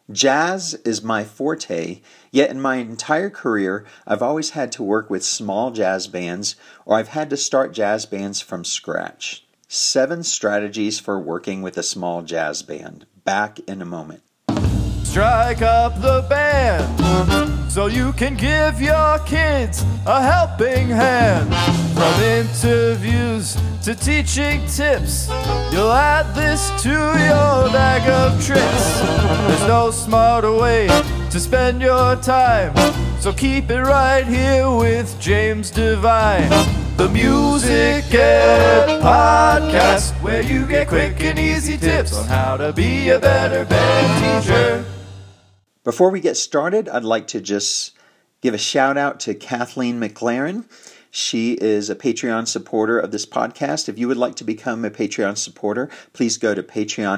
Jazz is my forte, yet in my entire career, I've always had to work with small jazz bands, or I've had to start jazz bands from scratch. 7 strategies for working with a small jazz band. Back in a moment. Strike up the band so you can give your kids a helping hand. From interviews to teaching tips, you'll add this to your bag of tricks. There's no smarter way to spend your time, so keep it right here with James Devine. The Music Ed Podcast, where you get quick and easy tips on how to be a better band teacher. Before we get started, I'd like to just give a shout out to Kathleen McLaren. She is a Patreon supporter of this podcast. If you would like to become a Patreon supporter, please go to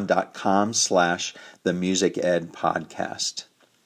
patreon.com/themusicedpodcast.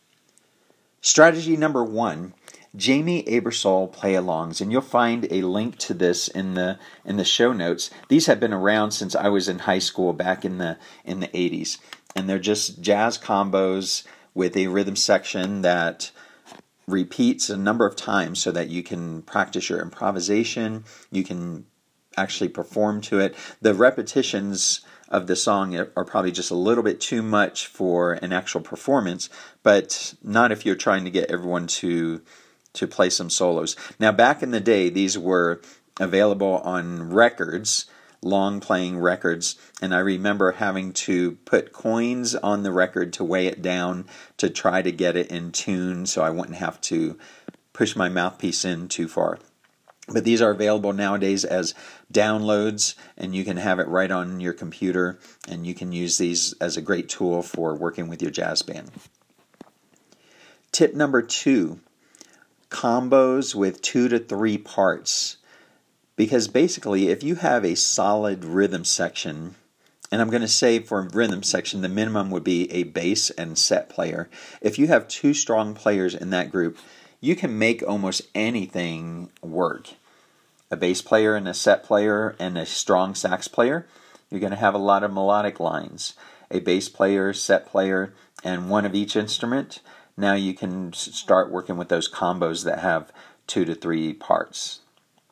Strategy number 1, Jamie Aebersold play-alongs, and you'll find a link to this in the show notes. These have been around since I was in high school back in the 80s, and they're just jazz combos with a rhythm section that repeats a number of times so that you can practice your improvisation, you can actually perform to it. The repetitions of the song are probably just a little bit too much for an actual performance, but not if you're trying to get everyone to play some solos. Now, back in the day, these were available on records, long-playing records, and I remember having to put coins on the record to weigh it down to try to get it in tune so I wouldn't have to push my mouthpiece in too far. But these are available nowadays as downloads, and you can have it right on your computer, and you can use these as a great tool for working with your jazz band. Tip number 2, combos with 2 to 3 parts. Because basically, if you have a solid rhythm section, and I'm going to say for rhythm section, the minimum would be a bass and set player. If you have 2 strong players in that group, you can make almost anything work. A bass player and a set player and a strong sax player, you're going to have a lot of melodic lines. A bass player, set player, and one of each instrument. Now you can start working with those combos that have 2 to 3 parts.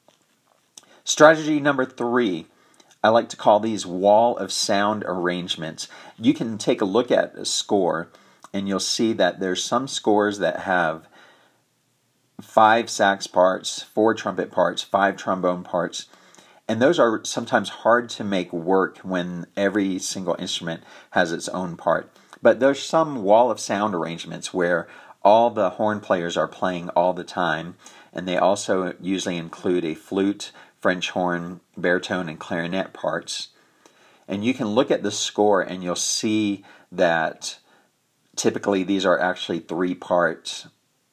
Strategy number 3, I like to call these wall of sound arrangements. You can take a look at a score and you'll see that there's some scores that have 5 sax parts, 4 trumpet parts, 5 trombone parts, and those are sometimes hard to make work when every single instrument has its own part. But there's some wall of sound arrangements where all the horn players are playing all the time, and they also usually include a flute, French horn, baritone, and clarinet parts. And you can look at the score and you'll see that typically these are actually 3-part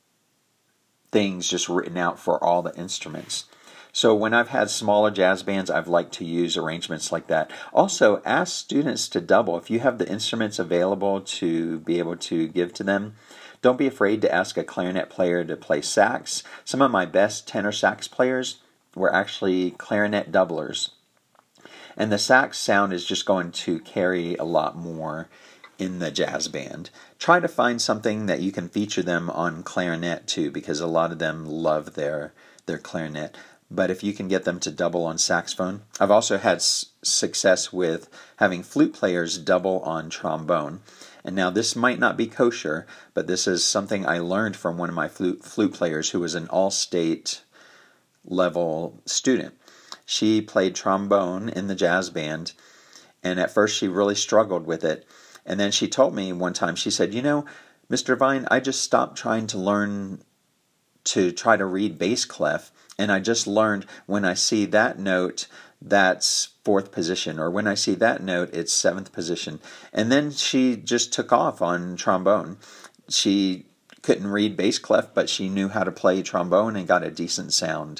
things just written out for all the instruments. So when I've had smaller jazz bands, I've liked to use arrangements like that. Also, ask students to double. If you have the instruments available to be able to give to them, don't be afraid to ask a clarinet player to play sax. Some of my best tenor sax players were actually clarinet doublers. And the sax sound is just going to carry a lot more in the jazz band. Try to find something that you can feature them on clarinet too, because a lot of them love their clarinet. But if you can get them to double on saxophone. I've also had success with having flute players double on trombone. And now this might not be kosher, but this is something I learned from one of my flute players who was an all-state level student. She played trombone in the jazz band, and at first she really struggled with it. And then she told me one time, she said, Mr. Vine, I just stopped trying to learn to try to read bass clef, and I just learned when I see that note, that's 4th position, or when I see that note, it's 7th position. And then she just took off on trombone. She couldn't read bass clef, but she knew how to play trombone and got a decent sound.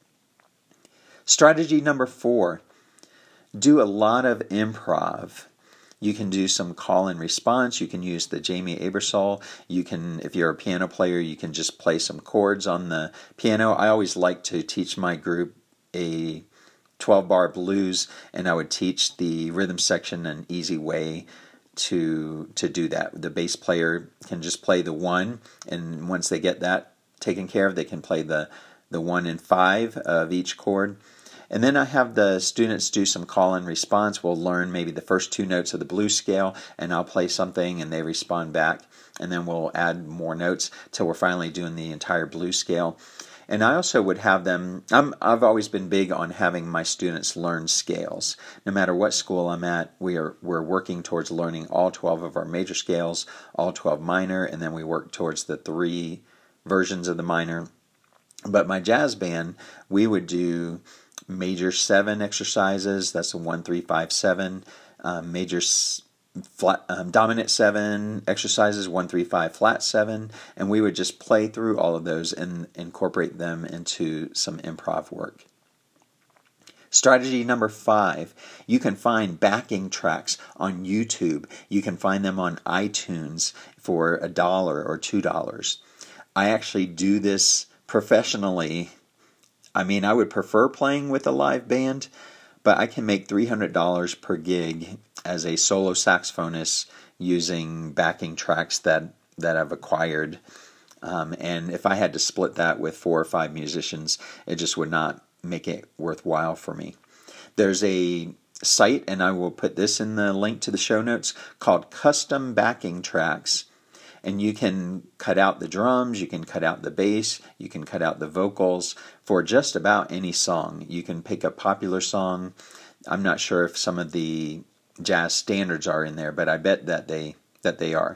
Strategy number 4, do a lot of improv. You can do some call and response. You can use the Jamie Aebersold. You can, if you're a piano player, you can just play some chords on the piano. I always like to teach my group a 12-bar blues, and I would teach the rhythm section an easy way to do that. The bass player can just play the 1, and once they get that taken care of, they can play the 1 and 5 of each chord. And then I have the students do some call and response. We'll learn maybe the first 2 notes of the blues scale, and I'll play something and they respond back, and then we'll add more notes till we're finally doing the entire blues scale. And I also would have them, I've always been big on having my students learn scales. No matter what school I'm at, we're working towards learning all 12 of our major scales, all 12 minor, and then we work towards the 3 versions of the minor. But my jazz band, we would do major 7 exercises. That's a 1, 3, 5, 7. Major flat, dominant 7 exercises, 1, 3, 5, flat 7. And we would just play through all of those and incorporate them into some improv work. Strategy number 5, you can find backing tracks on YouTube. You can find them on iTunes for $1 or $2. I actually do this professionally. I mean, I would prefer playing with a live band, but I can make $300 per gig as a solo saxophonist using backing tracks that I've acquired. And if I had to split that with 4 or 5 musicians, it just would not make it worthwhile for me. There's a site, and I will put this in the link to the show notes, called Custom Backing Tracks. And you can cut out the drums, you can cut out the bass, you can cut out the vocals for just about any song. You can pick a popular song. I'm not sure if some of the jazz standards are in there, but I bet that they are.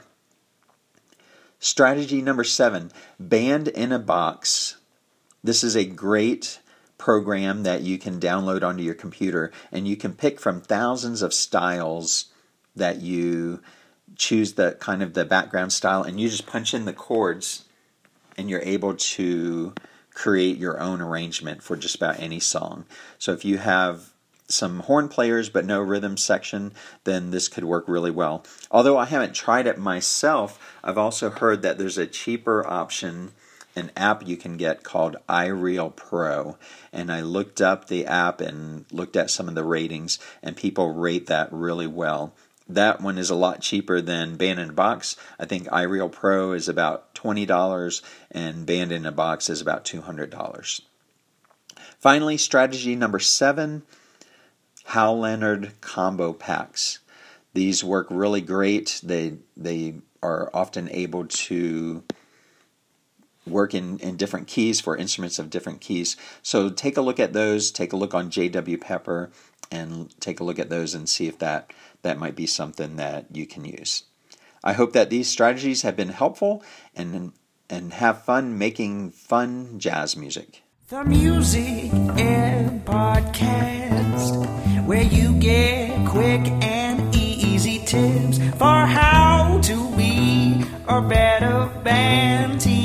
Strategy number 7, Band in a Box. This is a great program that you can download onto your computer, and you can pick from thousands of styles that you choose the kind of the background style, and you just punch in the chords and you're able to create your own arrangement for just about any song. So if you have some horn players but no rhythm section, then this could work really well. Although I haven't tried it myself, I've also heard that there's a cheaper option, an app you can get called iReal Pro. And I looked up the app and looked at some of the ratings, and people rate that really well. That one is a lot cheaper than Band in a Box. I think iReal Pro is about $20 and Band in a Box is about $200. Finally, strategy number 7, Hal Leonard combo packs. These work really great. They are often able to work in different keys for instruments of different keys. So take a look at those. Take a look on J.W. Pepper and take a look at those and see if that might be something that you can use. I hope that these strategies have been helpful and have fun making fun jazz music. The Music and Podcast, where you get quick and easy tips for how to be a better band team.